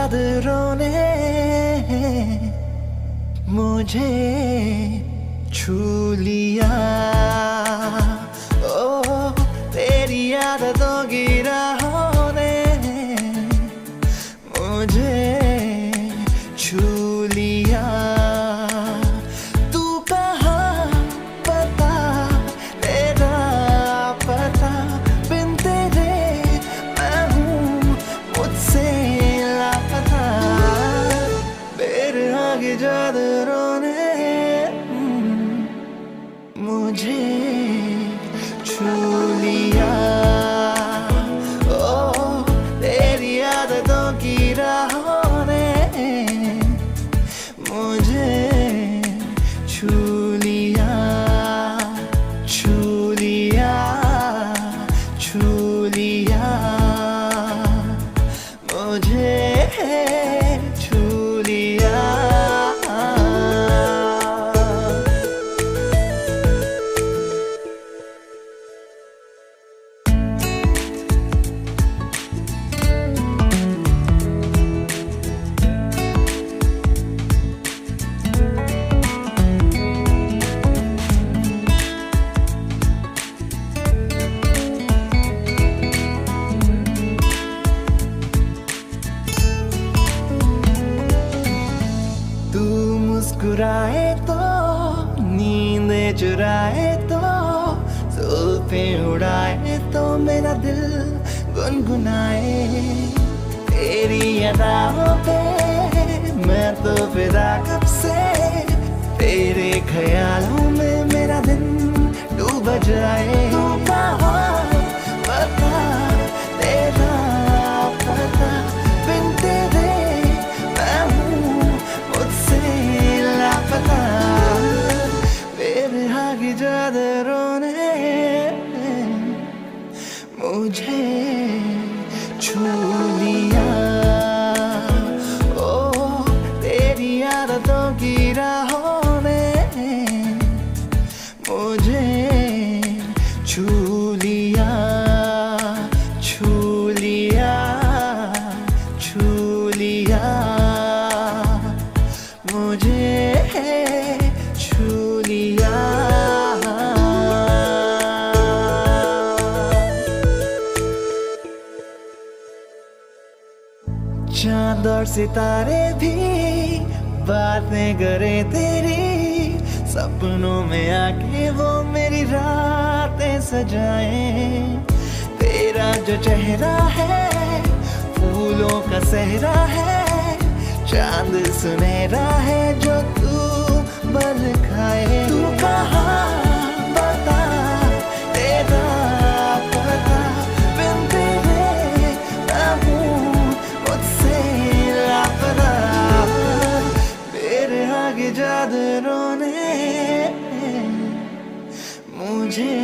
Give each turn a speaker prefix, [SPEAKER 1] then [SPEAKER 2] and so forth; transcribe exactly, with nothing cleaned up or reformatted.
[SPEAKER 1] चादरों ने मुझे छू लिया। ओ तेरी आदतों की राहों ने मुझे छू लिया। तू कहाँ पता तेरा पता, बिन तेरे मैं हूँ मुझसे लापता। बेरहा की चादरों ने मुझे छू लिया। ओ तेरी आदतों की राहों ने मुझे छू लिया, छू लिया, छू लिया, मुझे छू लिया। मुस्कुराए तो नींदे चुराए तो जुल्फें उड़ाए तो मेरा दिल गुनगुनाए। तेरी अदाओं पे मैं तो फिदा कब से, तेरे ख्यालों में मेरा दिन डूब जाए। तू कहाँ पता तेरा पता, बिन तेरे मैं हूँ मुझसे लापता। बेरहा की चादरों ने मुझे छू लिया। ओ तेरी आदतों की राहों ने मुझे छू लिया, छू लिया, छू लिया, मुझे छू लिया। चांद और सितारे भी बातें करे तेरी, सपनों में आके वो मेरी रातें सजाए। तेरा जो चेहरा है फूलों का सहरा है, चांद सुनहरा है जो तू बल खाए। तू कहाँ बता तेरा पता, बिन तेरे मैं हूँ मुझसे लापता। बेरहा की चादरों ने मुझे